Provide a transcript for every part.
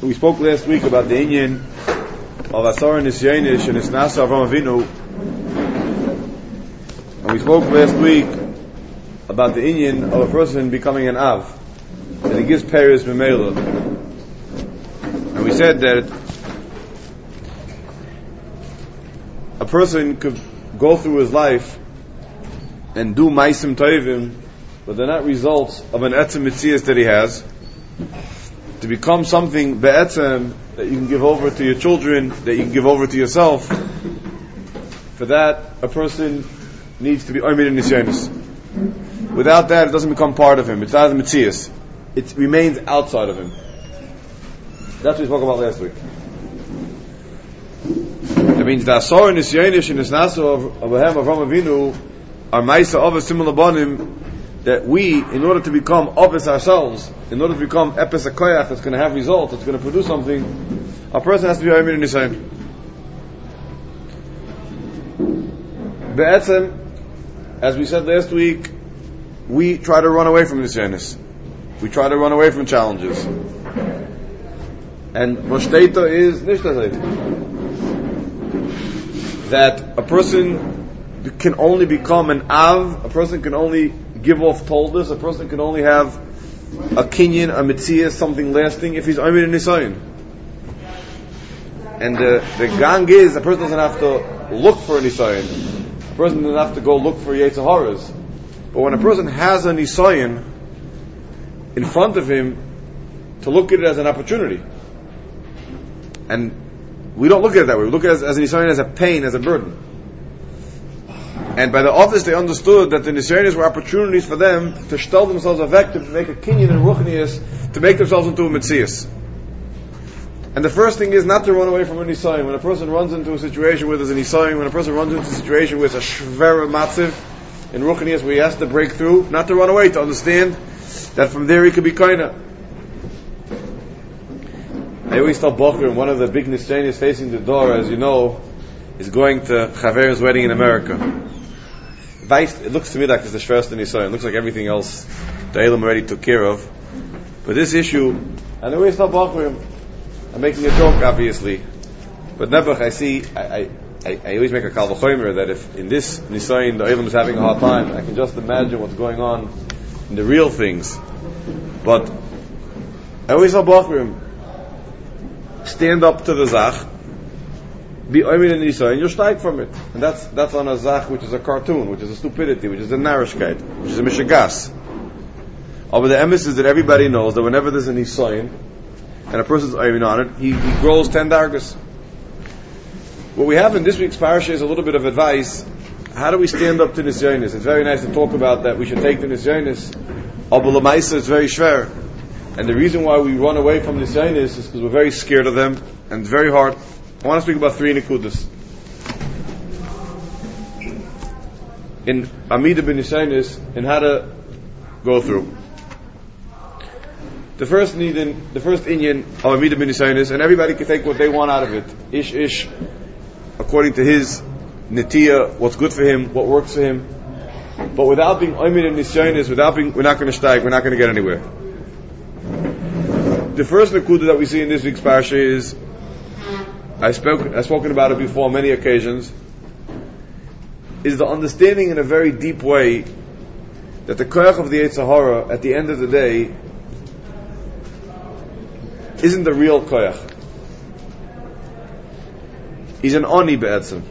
We spoke last week about the inyan of Asar Nisyanish and Isnasa Avram Avinu, and we spoke last week about the inyan of a person becoming an Av, that he gives Paris Memela. And we said that a person could go through his life and do Maisim Toivim, but they're not results of an Etzem Mitzias that he has, to become something Be'etzem that you can give over to your children, that you can give over to yourself. For that, a person needs to be Oymid in Nisyanis. Without that, it doesn't become part of him. It's out of the Mitzias. It remains outside of him. That's what we spoke about last week. That means the Asor and Nisyanish and Nisnaso of Avram Avinu are Maisa of a similar bonim, that we, in order to become Ovis ourselves, in order to become Epis HaKoyach that's going to have results, that's going to produce something, a person has to be Oymid in Nisayin. Be'etzem, as we said last week, we try to run away from Nisyanis. We try to run away from challenges. And Moshteita is Nishtazayt. That a person can only become an Av, a person can only give off toldus, a person can only have a kinyan, a mitzvah, something lasting, if he's Oymid in Nisayin. And the gang is, a person doesn't have to look for a Nisayin. A person doesn't have to go look for Yetzer Haras. But when a person has a Nisayin in front of him, to look at it as an opportunity. And we don't look at it that way. We look at it as a Nisayin, as a pain, as a burden. And by the office they understood that the Nisyanis were opportunities for them to stel themselves effective, to make a kinyan and ruchnius, to make themselves into a mitzias. And the first thing is not to run away from a Nisayin. When a person runs into a situation where there's a Nisayin, when a person runs into a situation where it's a shvera matziv in ruchnius where he has to break through, not to run away, to understand that from there he could be kaina. I always tell Bochum, one of the big Nisyanis facing the door, as you know, is going to Chaver's wedding in America. It looks to me like it's the Shverst in Yisrael. It looks like everything else the Elam already took care of. But this issue, and I always tell Bochum, I'm making a joke obviously, but Nebuch, I always make a Kal V'chomer that if in this Nisayin the Elam is having a hard time, I can just imagine what's going on in the real things. But I always tell Bochum, stand up to the Zach, be Oymid in Nisayin, you'll steig from it. And that's on a Zach which is a cartoon, which is a stupidity, which is a narishkeit, which is a mishagas. But the emes is that everybody knows that whenever there's a Nisayin, and a person's Oymid on it, he grows 10 dargas. What we have in this week's parasha is a little bit of advice. How do we stand up to Nisyanis? It's very nice to talk about that we should take the Nisyanis. But l'maisa is very shver. And the reason why we run away from Nisyanis is because we're very scared of them, and it's very hard. I want to speak about 3 nekudas. In Amida ben Nisyanis, in how to go through. The first inyan of Amida ben Nisyanis, and everybody can take what they want out of it. Ish, according to his netiya, what's good for him, what works for him. But without being Oymid in Nisyanis, we're not going to steig, we're not going to get anywhere. The first nekuda that we see in this week's parasha is, I've spoken about it before on many occasions, is the understanding in a very deep way that the koyach of the Yetzer Hara at the end of the day isn't the real koyach. He's an oni be'etzem.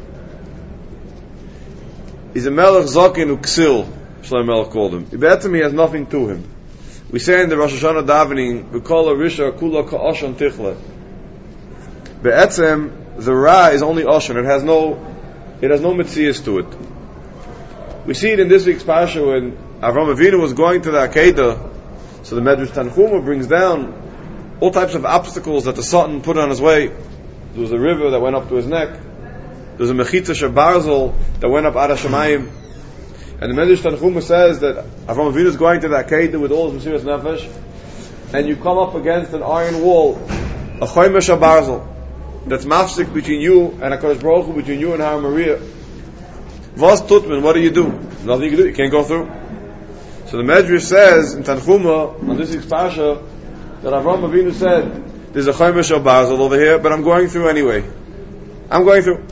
He's a melech zaken uksil, Shlomo Melech called him. Be'etzem, he has nothing to him. We say in the Rosh Hashanah davening, v'kol harisha kula ka'oshan tichle. Be'etzem, the Ra is only Oshan. It has no Metzias to it. We see it in this week's Pasha when Avram Avinu was going to the Akedah. So the Medrash Tanchuma brings down all types of obstacles that the Sultan put on his way. There was a river that went up to his neck. There was a Mechitza Shabarzel that went up Ad HaShamayim. And the Medrash Tanchuma says that Avram Avinu is going to the Akedah with all his Mesiras Nefesh, and you come up against an iron wall, a Choyme Shabarzel, that's mafsik between you and HaKadosh Baruch Hu, between you and Har Maria. Vos tutman, what do? Nothing you can do, you can't go through. So the Medrash says in Tanchuma, on this week's Pasha, that Avraham Avinu said there's a Chomer Shel Barzel over here, but I'm going through anyway. I'm going through.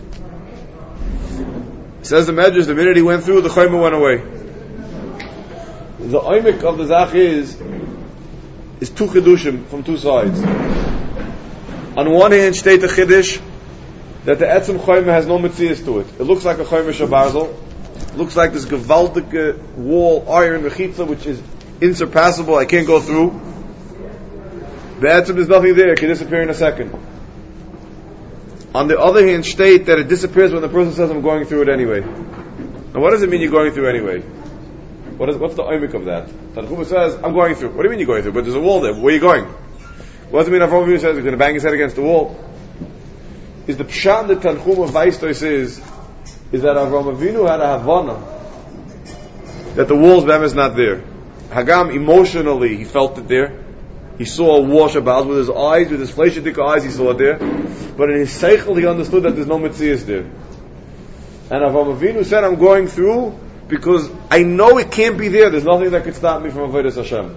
Says the Medrash, the minute he went through, the Chomer went away. The oimik of the Zach is two Chidushim from two sides. On one hand, state the Chiddush that the Etzem Chomer has no Metzias to it. It looks like a Chomer Shel Barzel. It looks like this gewaltige wall, iron mechitza, which is insurpassable. I can't go through. Be'etzem, there's nothing there. It can disappear in a second. On the other hand, state that it disappears when the person says, I'm going through it anyway. Now, what does it mean you're going through anyway? What's the oimik of that? Tanchuma says, I'm going through. What do you mean you're going through? But there's a wall there. Where are you going? What does it mean Avraham Avinu says he's going to bang his head against the wall? Is the pshat that Tanchuma Vaistos is that Avraham Avinu had a Havana that the wall's bam is not there. Hagam, emotionally, he felt it there. He saw a wall Shabbos with his eyes, with his fleishidik eyes, he saw it there. But in his seichel, he understood that there's no Metzias there. And Avraham Avinu said, I'm going through because I know it can't be there. There's nothing that could stop me from Avodas Hashem.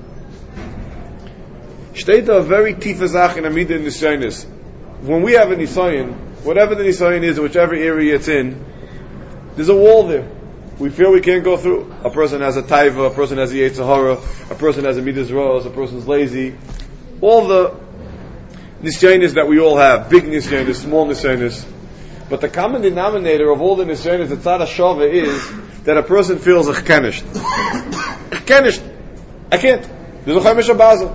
Steht a very tiefe Zach in Amida in Nisyonis. When we have a Nisayon, whatever the Nisayon is, whichever area it's in, there's a wall there. We feel we can't go through. A person has a taiva, a person has a yetzer hara, a person has a midas ros, a person's lazy. All the nisyonis that we all have, big nisyonis, small nisyonis. But the common denominator of all the nisyonis, the tzad hashava, is that a person feels achkenished. Achkenished. I can't. There's a Chomer Shel Barzel.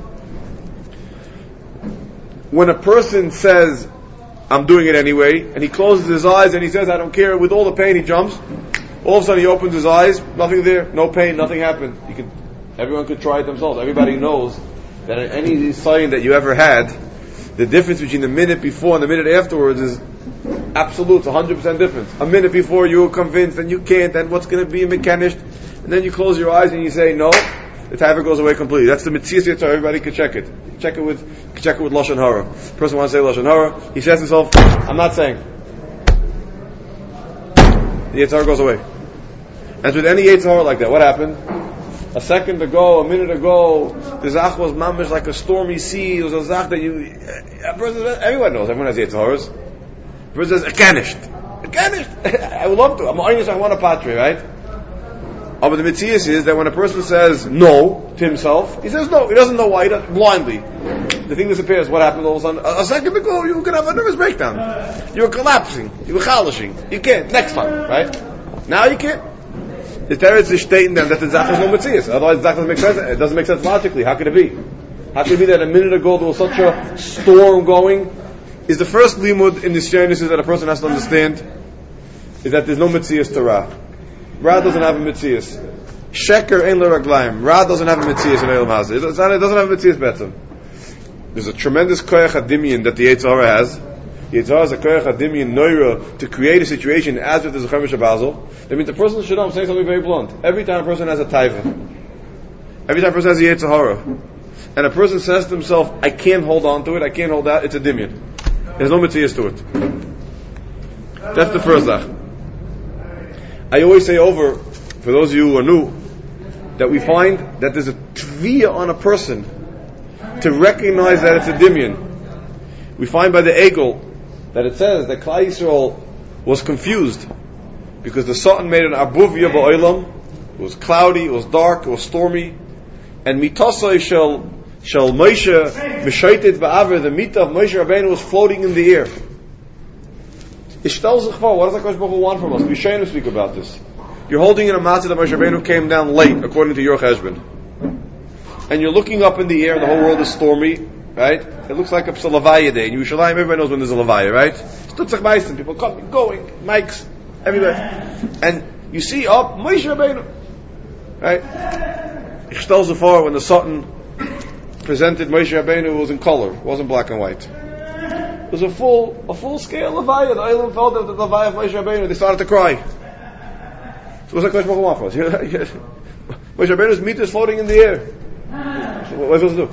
When a person says, I'm doing it anyway, and he closes his eyes and he says, I don't care, with all the pain he jumps, all of a sudden he opens his eyes, nothing there, no pain, nothing happened. Everyone could try it themselves. Everybody knows that in any sign that you ever had, the difference between the minute before and the minute afterwards is absolute, 100% difference. A minute before you were convinced and you can't, and what's going to be mekanished, and then you close your eyes and you say no, the taiva goes away completely. That's the Metzias Yetzer Hara. Everybody can check it. Check it with Lashon Hara. Person wants to say Lashon Hara, he says to himself, I'm not saying. The Yetzer Hara goes away. And with any Yetzer Hara like that, what happened? A second ago, a minute ago, the Zach was mamish like a stormy sea. It was a Zach that everyone knows. Everyone has Yetzer Haras. The person says, Akanished. I would love to. I'm honest, I want a patri, right? But the Metzias is that when a person says no to himself, he says no. He doesn't know why. He does blindly. The thing disappears. What happened all of a sudden? A second ago, you could have a nervous breakdown. You were collapsing. You were chalishing. You can't. Next time, right? Now you can't. The Teretz is stating them that the Zach is no Metzias. Otherwise, the Zach doesn't make sense. It doesn't make sense logically. How could it be? How could it be that a minute ago there was such a storm going? Is the first limud in this Nisyonis is that a person has to understand is that there's no Metzias to Ra. Ra doesn't have a Metzias. Sheker ein lo raglayim. Ra doesn't have a Metzias in Eilam Hazeh. It doesn't have a Metzias betzim. There's a tremendous koyach hadimian that the Yetzer Hara has. The Yetzer Hara has a koyach hadimian noira to create a situation as if there's a Chomer Shel Barzel. That means the person should know, I'm saying something very blunt. Every time a person has a taiva, every time a person has a Yetzer Hara, and a person says to himself, I can't hold on to it, I can't hold out, it's a dimian. There's no Metzias to it. That's the first zach. I always say over, for those of you who are new, that we find that there's a tviyah on a person to recognize that it's a dimian. We find by the Egel that it says that Klal Yisrael was confused because the Satan made an arbuvia ba'olam. It was cloudy, it was dark, it was stormy, and mitasai shel Moshe mishaitet ba'aver, the mita of Moshe Rabbeinu was floating in the air. Ishtal Zechvar, what does HaKadosh Baruch Hu want from us? We shouldn't speak about this. You're holding in a matzah that Moshe Rabbeinu came down late, according to your cheshbon. And you're looking up in the air, the whole world is stormy, right? It looks like a Lavaya day. In Yerushalayim, everybody knows when there's a Lavaya, right? Stutzach Meissen, people coming, going, mics, everywhere. And you see up, Moshe Rabbeinu, right? Ishtal Zechvar, when the Sultan presented Moshe Rabbeinu, it was in color, it wasn't black and white. It was a full scale Levaya. The Eilim felt that the Levaya of Moshe Rabbeinu, they started to cry. So what's HaKadosh Baruch Hu want for us? Moshe Rabbeinu's meat is floating in the air. So what are we supposed to do?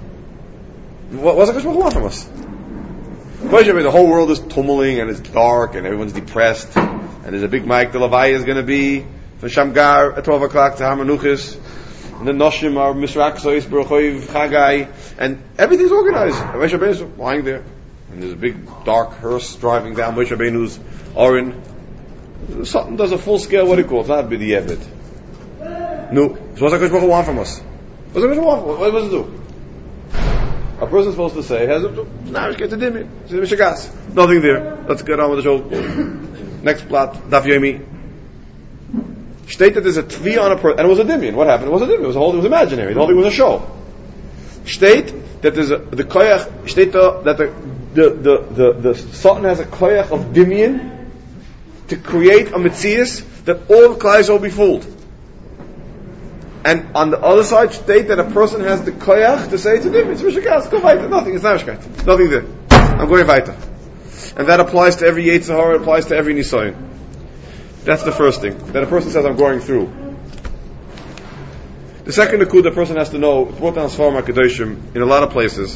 What's HaKadosh Baruch Hu want from us? Moshe Rabbeinu, the whole world is tumbling and it's dark and everyone's depressed and there's a big mic. The Levaya is going to be from Shamgar at 12 o'clock to Har Menuchos. and the Noshim are Misraksois, Baruchoiv, Chagai, and everything's organized. Moshe Rabbeinu is lying there, and there's a big dark hearse driving down Moshe Rabbeinu's Orin. Something does a full scale, what do you call it? It's not b'di'evet. No. So what's HaKadosh Baruch Hu want from us? What's HaKadosh Baruch Hu want? What does it do? A person's supposed to say, nothing there. Let's get on with the show. Next plot, Daf Yomi. State that there's a tvi on a person, and it was a dimion. What happened? It was a dimion. It was imaginary. The whole thing was a show. State that there's the koyach. State that the Sultan has a koyach of dimion to create a metzius that all of Klal Yisrael will be fooled. And on the other side, state that a person has the koyach to say to them, it's Mishakas, go weiter. Nothing, it's Nashkeit. Nothing there. I'm going weiter. And that applies to every Yetzer Hara, it applies to every Nisayon. That's the first thing. That a person says, I'm going through. The second akud the person has to know, it's brought down Sfarim HaKadoshim in a lot of places,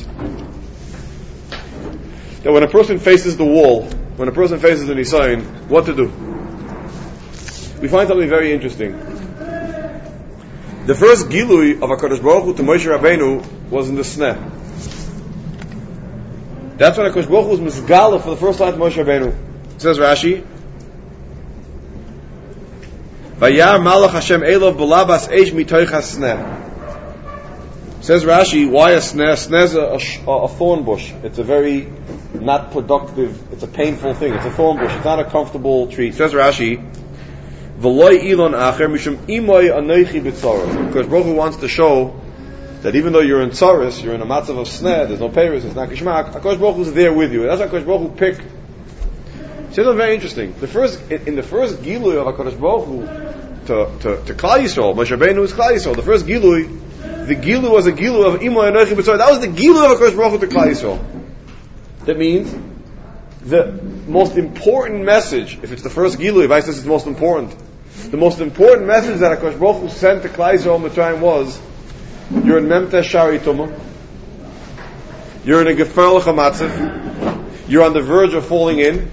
that when a person faces the wall, when a person faces the Nisayon, what to do? We find something very interesting. The first Gilui of HaKadosh Baruch Hu to Moshe Rabbeinu was in the Sneh. That's when HaKadosh Baruch Hu was Misgala for the first time to Moshe Rabbeinu. It says Rashi, Vayar Malach Hashem Elov B'labas Eish Mitoich HaSneh. Says Rashi, why a sneh? Sneh is a thorn bush. It's a very not productive, it's a painful thing. It's a thorn bush. It's not a comfortable tree. Says Rashi, V'loi ilon acher mishum imoy anoichi b'tzoros. Because Baruch Hu wants to show that even though you're in tzoros, you're in a matzav of sneh, there's no peiros, it's not kishmak, HaKadosh Baruch Hu is there with you. And that's why HaKadosh Baruch Hu picked. See, that's very interesting. In the first Gilui of HaKadosh Baruch Hu to Klal Yisrael, Moshe Rabbeinu is Klal Yisrael. The first Gilui, the Gilui was a Gilui of imoy anoichi b'tzoros. That was the Gilui of HaKadosh Baruch Hu to Klal Yisrael. That means the most important message, if it's the first Gilui, Vice says it's the most important. The most important message that HaKadosh Baruch Hu sent to Klal Yisrael Mitzrayim was, you're in Memtesh Shari Tumah, you're in a Gefer L'chamatzev, you're on the verge of falling in,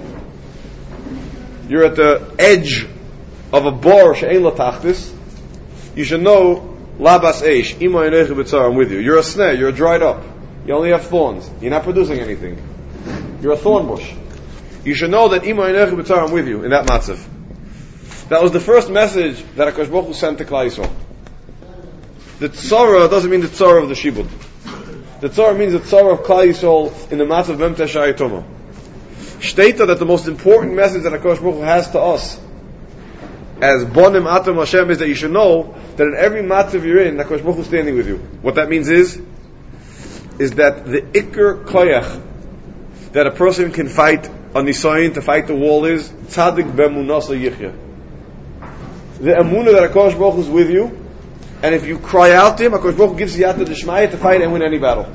you're at the edge of a bor she'ein latachtis, you should know, Labas Eish, Imo Yonecha B'tzar, I'm with you. You're a sneh, you're dried up, you only have thorns, you're not producing anything. You're a thorn bush. You should know that Imo Yonecha B'tzar, I'm with you, in that matzav. That was the first message that HaKadosh Baruch Hu sent to Klal Yisrael. The tzara doesn't mean the tzara of the shibud. The tzara means the tzara of Klal Yisrael in the matzav Memtesh Shari Tumah. Shteita that the most important message that HaKadosh Baruch Hu has to us as Bonim Atam Hashem is that you should know that in every matzav you're in, HaKadosh Baruch Hu is standing with you. What that means is that the Iker Koyach that a person can fight on Nisayin to fight the wall is Tzadik Bemunasa Yichya. The emunah that HaKadosh Baruch Hu is with you, and if you cry out to Him, HaKadosh Baruch Hu gives you yata d'shmaya to fight and win any battle.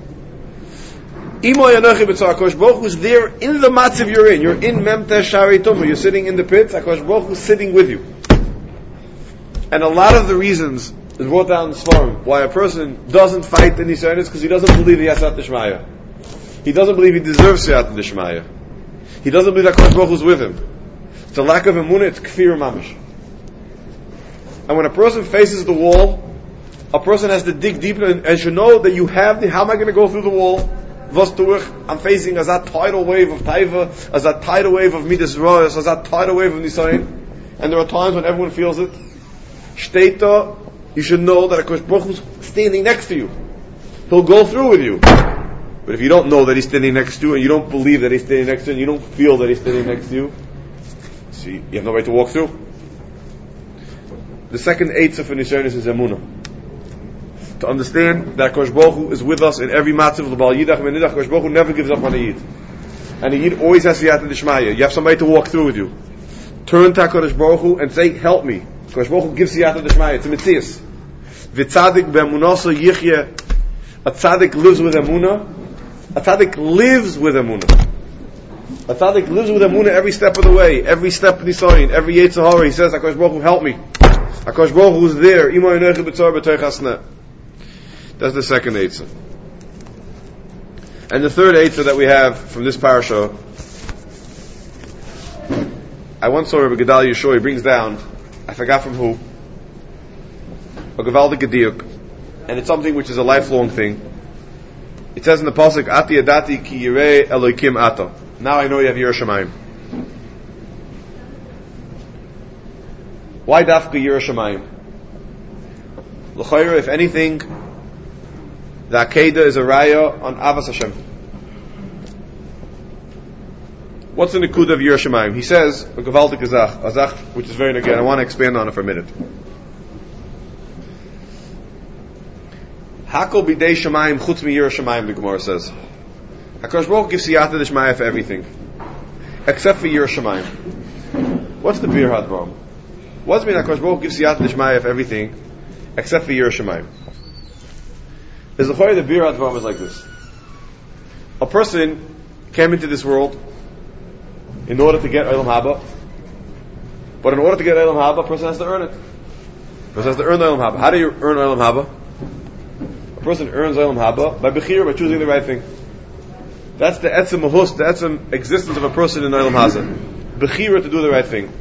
Imo Yonecha B'tzar, HaKadosh Baruch Hu is there in the matzav you're in. You're in Memtesh Shari Tumah. You're sitting in the pits. HaKadosh Baruch Hu is sitting with you. And a lot of the reasons is brought down in Sfarim why a person doesn't fight the Nisayon is because he doesn't believe he has yata d'shmaya. He doesn't believe he deserves yata d'shmaya. He doesn't believe that HaKadosh Baruch Hu is with him. It's a lack of emunah. It's kfir mamish. And when a person faces the wall, a person has to dig deep and should know that you have how am I going to go through the wall? I'm facing as that tidal wave of Taiva, as that tidal wave of Midas Royas, as that tidal wave of Nisayin. And there are times when everyone feels it. Shteita, you should know that HaKadosh Baruch Hu is standing next to you. He'll go through with you. But if you don't know that He's standing next to you, and you don't believe that He's standing next to you, and you don't feel that He's standing next to you, see, you have no way to walk through. The second eitzah for Nisayon is emunah. To understand that HaKadosh Baruch Hu is with us in every matzav of the Bal Yidach and Nidach. HaKadosh Baruch Hu never gives up on a Yid. And a Yid always has yata d'shmaya. You have somebody to walk through with you. Turn to HaKadosh Baruch Hu and say, help me. HaKadosh Baruch Hu gives yata d'shmaya. It's a mitzias. V'tzadik be'emunasa yichye. A tzadik lives with emunah. A tzadik lives with emunah. A tzaddik lives with emunah every step of the way, every step of Nisayin, every Yetzer Hara. He says, HaKadosh Baruch Hu, help me. HaKadosh Baruch Hu is there. Imo Yonecha B'tzar B'toich HaSneh. That's the second Eitzah. And the third Eitzah that we have from this parasha, I once saw Rabbi Gedalia Yeshua, he brings down, I forgot from who, a gewaltige diuk, and it's something which is a lifelong thing. It says in the pasuk, Ati Adati ki yirei Elokim ata. Now I know you have Yireh Shamayim. Why dafka Yireh Shamayim? L'chayra, if anything, the Akedah is a raya on Avas Hashem. What's the Nikud of Yireh Shamayim? He says, a gewaldik azach, which is very again, I want to expand on it for a minute. Hakol bidei Shamayim chutz mi Yireh Shamayim, the Gemara says. HaKadosh Baruch Hu gives siyata d'shmaya for everything, except for Yireh Shamayim. What's the Bir Hadram? What does it mean HaKadosh Baruch Hu gives siyata d'shmaya for everything, except for Yireh Shamayim? There's a way the Bir Hadram is like this. A person came into this world in order to get Olam Haba, but in order to get Olam Haba, a person has to earn it. A person has to earn Olam Haba. How do you earn Olam Haba? A person earns Olam Haba by Bechira, by choosing the right thing. That's the etzem mahus, the etzem existence of a person in Olam Hazeh. Bechira, to do the right thing.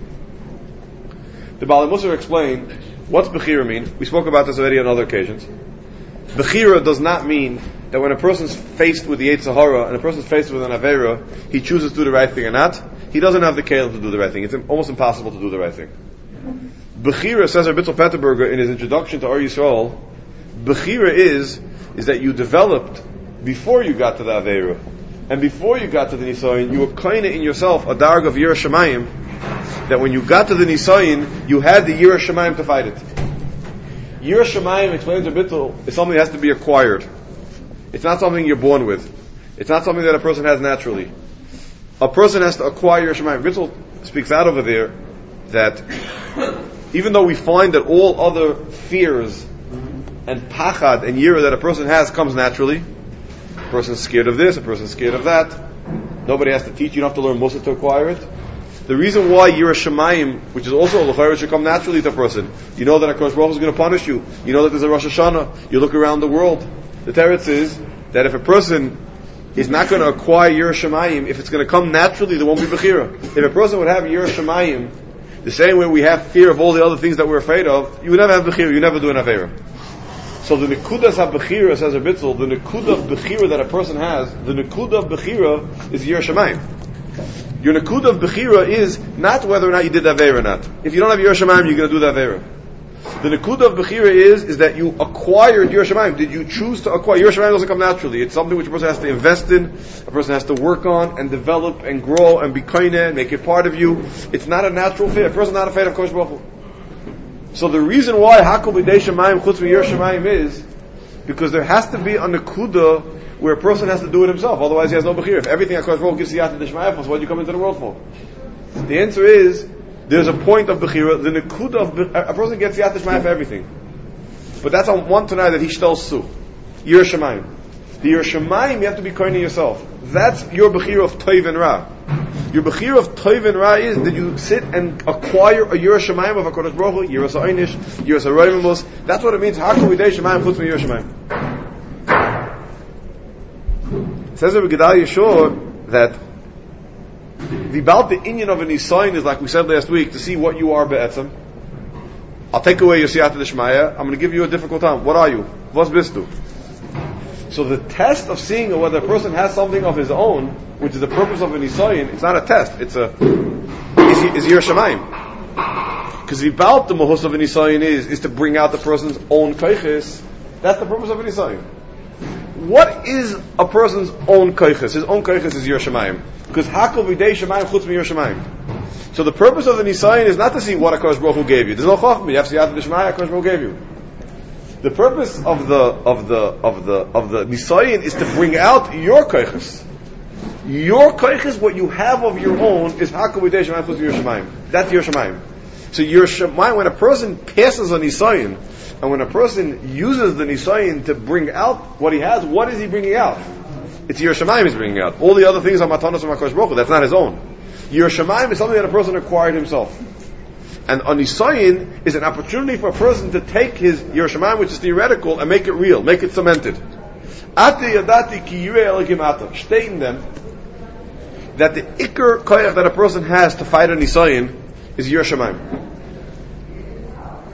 The Baal Musar explained, what's Bechira mean? We spoke about this already on other occasions. Bechira does not mean that when a person's faced with the Yetzer Hara and a person's faced with an Aveira, he chooses to do the right thing or not. He doesn't have the kelim to do the right thing. It's almost impossible to do the right thing. Bechira, says Rabbi Bittel Petterberger in his introduction to Ar Yisrael, Bechira is that you developed before you got to the Aveira. And before you got to the Nisayin, you were kinda in yourself a darg of Yireh Shamayim, that when you got to the Nisayin, you had the Yireh Shamayim to fight it. Yireh Shamayim, explains to Bittel, is something that has to be acquired. It's not something you're born with. It's not something that a person has naturally. A person has to acquire Yireh Shamayim. Bittel speaks out over there that even though we find that all other fears and pachad and yirah that a person has comes naturally, a person's scared of this, a person's scared of that, nobody has to teach, you don't have to learn Musa to acquire it. The reason why Yireh Shamayim, which is also a l'chayra, should come naturally to a person. You know that HaKadosh Baruch Hu is going to punish you. You know that there's a Rosh Hashanah. You look around the world. The teretz is that if a person is not going to acquire Yireh Shamayim, if it's going to come naturally, there won't be Bechira. If a person would have Yireh Shamayim, the same way we have fear of all the other things that we're afraid of, you would never have Bechira, you never do an Aveira. So the Nekudas HaBechira, says a Bitzel, the Nekudah of Bechira that a person has, the Nekudah of Bechira is Yireh Shamayim. Your Nekudah of Bechira is not whether or not you did the Aveira or not. If you don't have Yireh Shamayim, you're going to do the Aveira. The Nekudah of Bechira is that you acquired Yireh Shamayim. Did you choose to acquire? Yireh Shamayim doesn't come naturally. It's something which a person has to invest in, a person has to work on and develop and grow and be kaineh and make it part of you. It's not a natural fear. A person is not afraid of Kosh Baruch Hu. So the reason why Hakol b'dei Shamayim chutz Yireh Shamayim is because there has to be a Nekudah where a person has to do it himself. Otherwise he has no Bechira. If everything HaKadosh Baruch Hu gives Siyata D'Shmaya for, so what do you come into the world for? The answer is, there's a point of Bechira, the Nekudah of a person gets Siyata D'Shmaya for everything. But that's on one tonight that he shtel su. Yireh Shamayim. The Yireh Shamayim, you have to be koine yourself. That's your Bechira of Toiv and Ra. Your Bechira of Toiv and Ra is that you sit and acquire a Yireh Shamayim of HaKadosh Baruch Hu, Yireh Sa'inish, Yireh Sa'roimus. That's what it means. Hakol b'dei Shamayim chutz Yireh Shamayim. It says in Gedal Yeshua that about the inyan of an Nisayin is like we said last week, to see what you are be'etzem. I'll take away your Siyata D'Shmaya, I'm going to give you a difficult time. What are you? Vos bistu? So the test of seeing whether a person has something of his own, which is the purpose of an Nisayin, it's not a test, it's is Yireh Shamayim. Because about the mahus of an Nisayin is to bring out the person's own koiches. That's the purpose of an Nisayin. What is a person's own koiches? His own koiches is Yireh Shamayim. Because Hakol v'dei Shamayim chutz Yireh Shamayim. So the purpose of the Nisayin is not to see what HaKadosh Baruch Hu gave you. There's no chachma. You have Siyata D'Shmaya, HaKadosh Baruch Hu gave you. The purpose of the Nisayin is to bring out your koiches. Your koiches, what you have of your own, is Hakol v'dei Shamayim chutz Yireh Shamayim. That's Yireh Shamayim. So Yireh Shamayim, when a person passes a Nisayin, and when a person uses the Nisayin to bring out what he has, what is he bringing out? It's Yireh Shamayim he's bringing out. All the other things are matanos from HaKadosh Baruch Hu. That's not his own. Yireh Shamayim is something that a person acquired himself. And a Nisayin is an opportunity for a person to take his Yireh Shamayim, which is theoretical, and make it real, make it cemented. Ati yadati ki yireh Elokim ata. State in them that the ikar koyach that a person has to fight a Nisayin is Yireh Shamayim.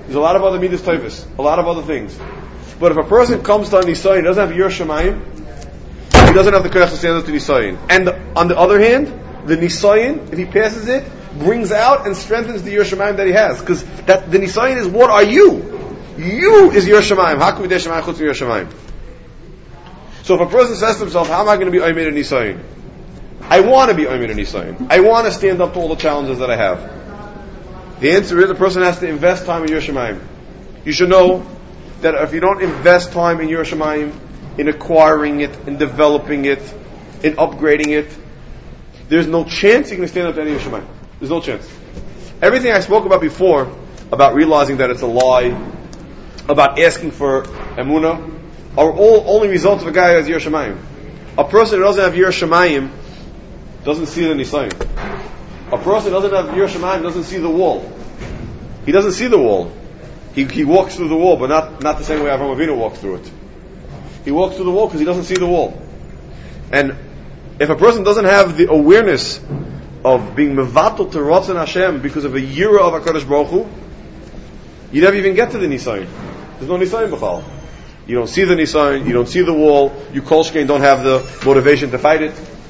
There's a lot of other midas tovus, a lot of other things. But if a person comes to a nisayin, doesn't have Yiras Shamayim, he doesn't have the koyach to stand up to nisayin. And on the other hand, the nisayin, if he passes it, brings out and strengthens the Yiras Shamayim that he has. Because that the nisayin is, what are you? You is Yiras Shamayim. Haku b'dei Shamayim chutz Yiras Shamayim. So if a person says to himself, how am I going to be Omer in nisayin? I want to be Omer in nisayin. I want to stand up to all the challenges that I have. The answer is, a person has to invest time in Yiras Shamayim. You should know that if you don't invest time in Yiras Shamayim, in acquiring it, in developing it, in upgrading it, there's no chance you can stand up to any Yiras Shamayim. There's no chance. Everything I spoke about before, about realizing that it's a lie, about asking for emunah, are all only results of a guy who has Yiras Shamayim. A person who doesn't have Yiras Shamayim doesn't see the nisayin. A person who doesn't have Yiras Shamayim doesn't see the wall. He doesn't see the wall. He walks through the wall, but not the same way Avraham Avinu walked through it. He walks through the wall because he doesn't see the wall. And if a person doesn't have the awareness of being mevatel to Ratzon Hashem because of a yira of HaKadosh Baruch Hu, you never even get to the nisayin. There's no nisayin b'chal. You don't see the nisayin, you don't see the wall, you kol shkein don't have the motivation to fight it.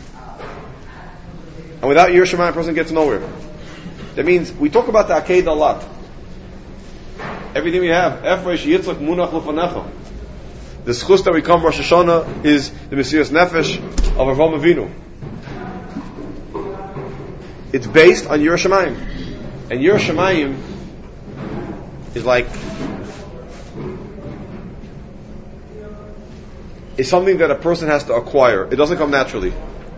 And without Yiras Shamayim, a person gets nowhere. That means, we talk about the Akedah a lot. Everything we have, Efresh Yitzchak Munach Lefanecha. The schus that we come Rosh Hashanah is the Mesiras Nefesh of Avraham Avinu. It's based on Yiras Shamayim. And Yiras Shamayim is like, is something that a person has to acquire. It doesn't come naturally.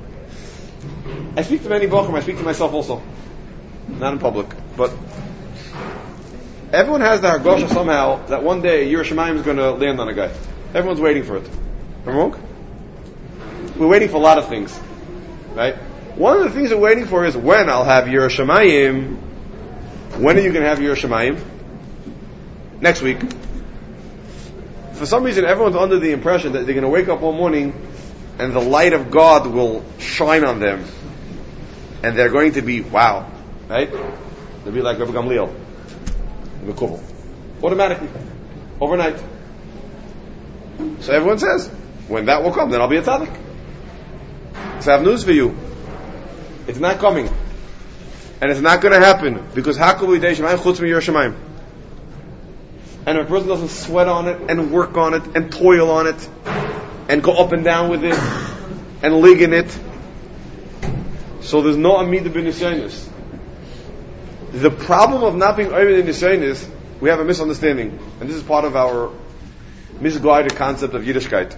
I speak to many Bochum, I speak to myself also. Not in public. But everyone has the hargosha somehow that one day Yiras Shamayim is going to land on a guy. Everyone's waiting for it. Am I wrong? We're waiting for a lot of things. Right? One of the things we're waiting for is when I'll have Yiras Shamayim. When are you going to have Yiras Shamayim? Next week. For some reason, everyone's under the impression that they're going to wake up one morning and the light of God will shine on them. And they're going to be, wow. Right? They'll be like Rebbe Gamliel. Rebbe Kuvel. Automatically. Overnight. So everyone says, when that will come, then I'll be a tzaddik. So I have news for you. It's not coming. And it's not going to happen. Because Hakol B'dei Shamayim chutz Yiras Shamayim. And if a person doesn't sweat on it, and work on it, and toil on it, and go up and down with it, and lig in it, so there's no Amidah b'Nisyonos. The problem of not being Amidah b'Nisyonos, we have a misunderstanding. And this is part of our misguided concept of Yiddishkeit.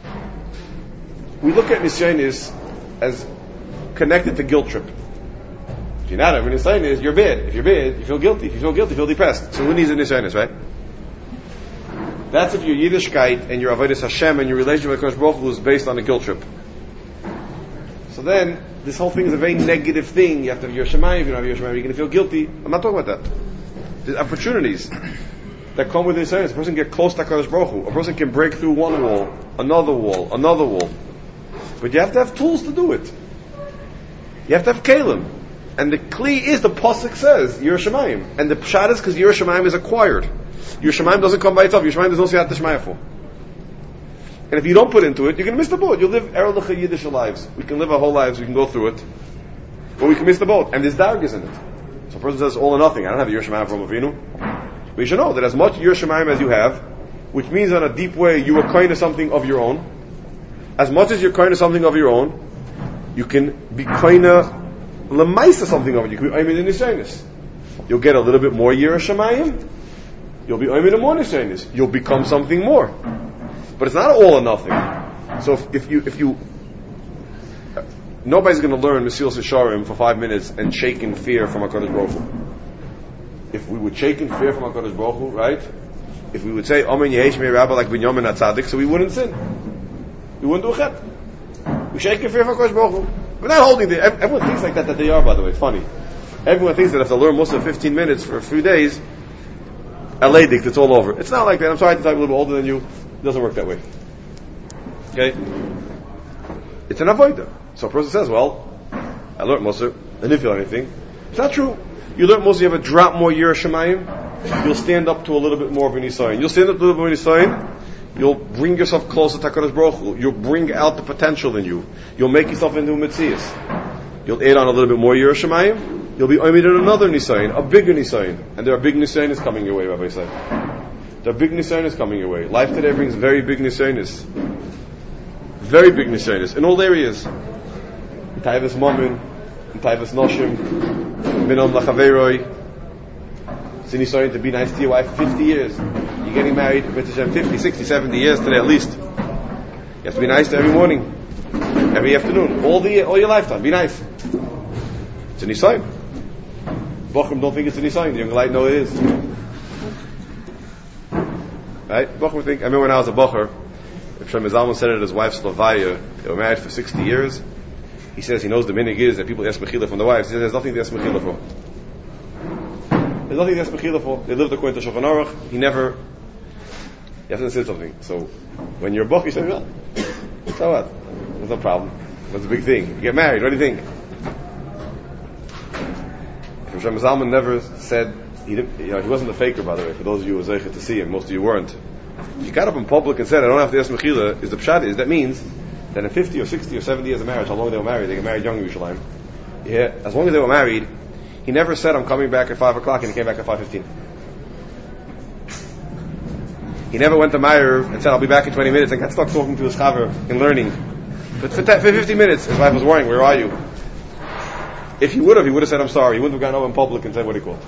We look at Nisyonos as connected to guilt trip. If you're not Amidah b'Nisyonos, you're bad. If you're bad, you feel guilty. If you feel guilty, you feel depressed. So who needs a Nisyonos, right? That's if your Yiddishkeit and your Avodas Hashem and your relationship with HaKadosh Baruch Hu is based on a guilt trip. So then, this whole thing is a very negative thing. You have to have Yiras Shamayim. If you don't have Yiras Shamayim, you're going to feel guilty. I'm not talking about that. There's opportunities that come with this. A person can get close to HaKadosh Baruch Hu. A person can break through one wall, another wall, another wall. But you have to have tools to do it. You have to have kelim. And the kli is, the pasuk says, Yiras Shamayim. And the pshat is because Yiras Shamayim is acquired. Yiras Shamayim doesn't come by itself. Yiras Shamayim, there's no siyat shmaya for. And if you don't put into it, you're going to miss the boat. You'll live erlich Yiddish lives. We can live our whole lives, we can go through it, but we can miss the boat. And there's dargis in it. So a person says, all or nothing. I don't have Yiras Shamayim from Avinu. But you should know that as much Yiras Shamayim as you have, which means on a deep way, you are kind of something of your own. As much as you're kind of something of your own, you can be kind of lemaisa something of it. You can be Omer in Nisyonos. You'll get a little bit more Yiras Shamayim. You'll be Omer in more Nisyonos. You'll become something more. But it's not all or nothing. So if you nobody's going to learn Mesilas Yesharim for 5 minutes and shake in fear from HaKadosh Baruch Hu. If we would shake in fear from HaKadosh Baruch Hu, right? If we would say Amen Yehesh Me Rabba like Binyamin HaTzadik, so we wouldn't sin. We wouldn't do a chet. We shake in fear from HaKadosh Baruch Hu. We're not holding the. Everyone thinks like that they are, by the way. It's funny. Everyone thinks that if they learn most of 15 minutes for a few days, Aleidik, it's all over. It's not like that. I'm sorry to talk a little bit older than you. It doesn't work that way. Okay? It's an avodah. So a person says, well, I learned Moser, I didn't feel anything. It's not true. You learned Moser, you have a drop more Yiras Shamayim. you'll stand up to a little bit more of an Nisayon. You'll stand up to a little bit of an Nisayon. You'll bring yourself closer to HaKadosh Baruch Hu. You'll bring out the potential in you. You'll make yourself into a Metzias. You'll add on a little bit more Yerusha Mayim. You'll be oimid in another Nisayon, a bigger Nisayon. And there are big Nisayonis coming your way, Rabbi said. There are big Nisayonis coming your way. Life today brings very big Nisayonis. Very big Nisayonis. In all areas. In Taivas Mammon, in Taivas Noshim, Minom Lachaveroi. It's a Nisayon to be nice to your wife 50 years. You're getting married, 50, 60, 70 years today at least. You have to be nice to every morning, every afternoon, all your lifetime. Be nice. It's a Nisayon. Bochum don't think it's a Nisayon. The young light know it is. Right? Bochum think. I remember when I was a Bocher, if Shem Zalman said it, his wife Slavaya, they were married for 60 years. He says he knows the minig is that people ask Mechila from the wives. He says there's nothing to ask Mechila for. There's nothing to ask Mechila for. They lived according to Shulchan Aruch. He never. You have to say something. So when you're a Bocher, you say, well, so what? There's no problem. What's the big thing? You get married. What do you think? Shem Zalman never said he didn't. He wasn't a faker, by the way. For those of you who were zeichet to see him, most of you weren't. He got up in public and said, "I don't have to ask Mechila." Is the pshat is that means that in 50 or 60 or 70 years of marriage, how long they were married, they get married young in Yerushalayim. Yeah, as long as they were married, he never said, "I'm coming back at 5 o'clock," and he came back at 5:15. He never went to Meyer and said, "I'll be back in 20 minutes," and got stuck talking to his chaver and learning. But for 50 minutes, his wife was worrying, "Where are you?" If he would have said, "I'm sorry." He wouldn't have gone over in public and said what he called.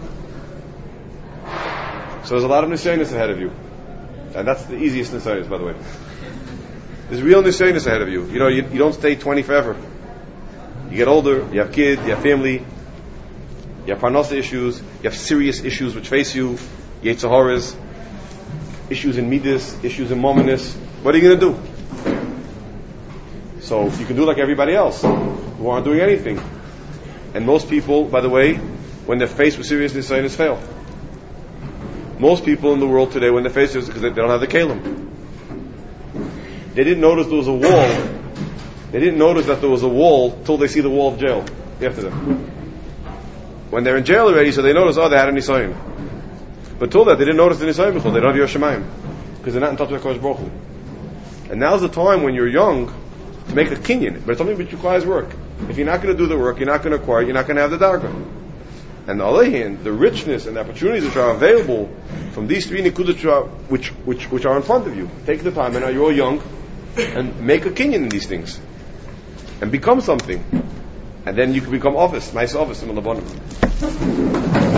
So there's a lot of nisyonis ahead of you. And that's the easiest nisyonis, by the way. There's real nisyonis ahead of you. You don't stay 20 forever. You get older, you have kids, you have family, you have parnasa issues, you have serious issues which face you, Yetzer Haras, issues in midas, issues in mominus. What are you going to do? So you can do like everybody else who aren't doing anything. And most people, by the way, when they're faced with serious nisyonis, fail. Most people in the world today, when they're faced with it, because they don't have the kelim. They didn't notice there was a wall. They didn't notice that there was a wall till they see the wall of jail after them. When they're in jail already, so they notice, they had a nisayon. But till that, they didn't notice the nisayon before. They don't have Yerushalayim because they're not in touch with HaKadosh Baruch Hu. And now's the time when you're young to make a kinyan, but it's something which requires work. If you're not going to do the work, you're not going to acquire, you're not going to have the darga. And on the other hand, the richness and the opportunities which are available from these three nikudas which are in front of you. Take the time, and you're all young, and make a kinyan in these things. And become something. And then you can become nice office in the bottom.